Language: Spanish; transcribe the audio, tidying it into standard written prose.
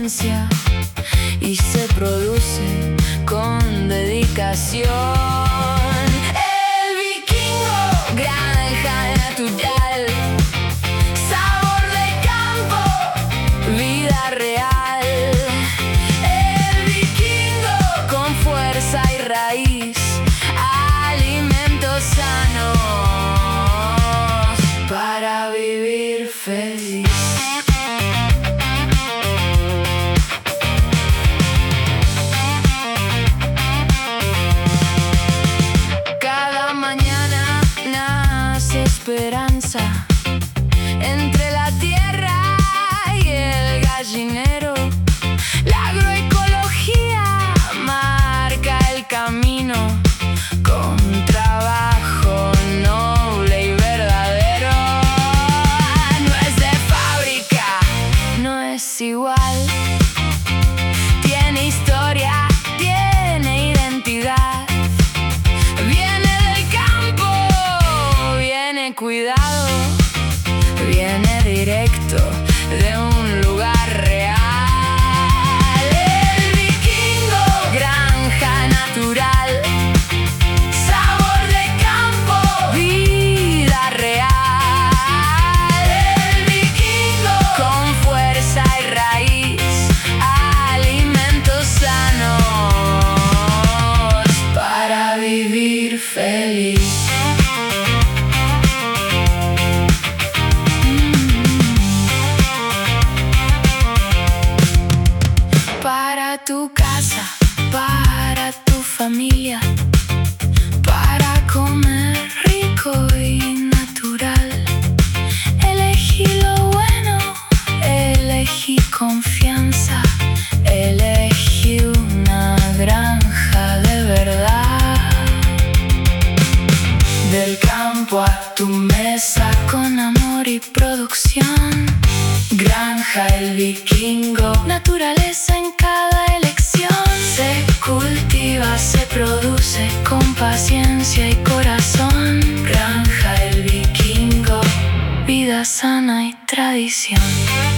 paciencia y se produce con dedicación. El Vikingo, granja natural, sabor de campo, vida real. El Vikingo con fuerza y raíz, alimentos sanos para vivir feliz. Cada mañana nace esperanza entre la tierra y el gallinero. La agroecología marca el camino con trabajo noble y verdadero. No es de fábrica, no es igual. Tiene historia, tiene identidad. Viene del campo, viene cuidado, viene directo de un lugar real. El Vikingo, granja natural, sabor de campo, vida real. El Vikingo con fuerza y raíz, alimentos sanos para vivir feliz. Para tu casa, para tu familia, para comer rico y natural. Elegí lo bueno, elegí confianza, elegí una granja de verdad. Del campo a tu mesa con amor y producción. Granja El Vikingo, naturaleza en cada elección. Se cultiva, se produce con paciencia y corazón. Granja El Vikingo, vida sana y tradición.